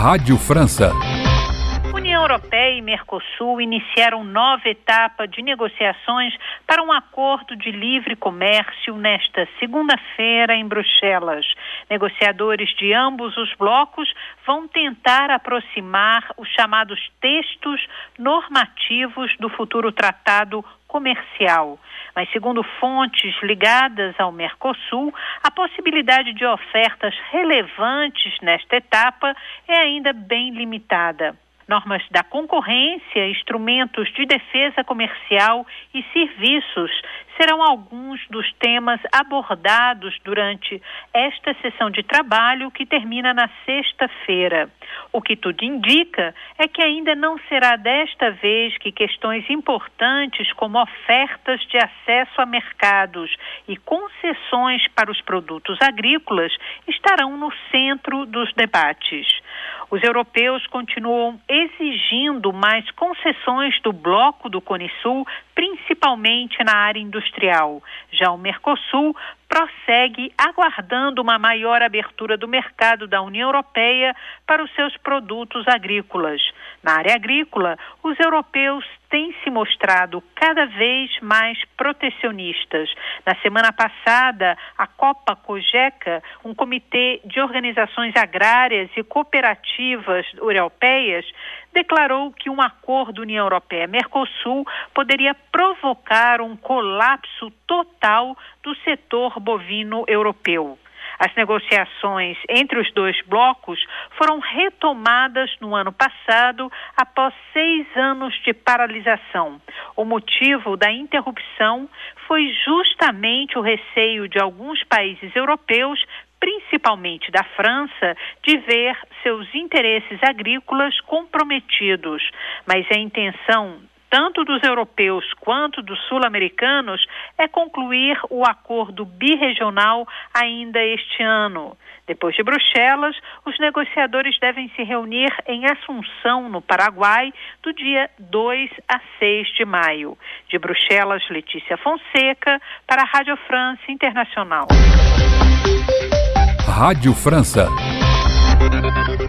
Rádio França. União Europeia e Mercosul iniciaram nova etapa de negociações para um acordo de livre comércio nesta segunda-feira em Bruxelas. Negociadores de ambos os blocos vão tentar aproximar os chamados textos normativos do futuro tratado comercial. Mas, segundo fontes ligadas ao Mercosul, a possibilidade de ofertas relevantes nesta etapa é ainda bem limitada. Normas da concorrência, instrumentos de defesa comercial e serviços serão alguns dos temas abordados durante esta sessão de trabalho que termina na sexta-feira. O que tudo indica é que ainda não será desta vez que questões importantes como ofertas de acesso a mercados e concessões para os produtos agrícolas estarão no centro dos debates. Os europeus continuam exigindo mais concessões do bloco do Cone Sul, principalmente na área industrial. Já o Mercosul prossegue aguardando uma maior abertura do mercado da União Europeia para os seus produtos agrícolas. Na área agrícola, os europeus têm se mostrado cada vez mais protecionistas. Na semana passada, a Copa Cogeca, um comitê de organizações agrárias e cooperativas europeias, declarou que um acordo União Europeia-Mercosul poderia provocar um colapso total do setor bovino europeu. As negociações entre os dois blocos foram retomadas no ano passado após 6 anos de paralisação. O motivo da interrupção foi justamente o receio de alguns países europeus, principalmente da França, de ver seus interesses agrícolas comprometidos. Mas a intenção tanto dos europeus quanto dos sul-americanos é concluir o acordo birregional ainda este ano. Depois de Bruxelas, os negociadores devem se reunir em Assunção, no Paraguai, do dia 2 a 6 de maio. De Bruxelas, Letícia Fonseca, para a Rádio França Internacional. Rádio França.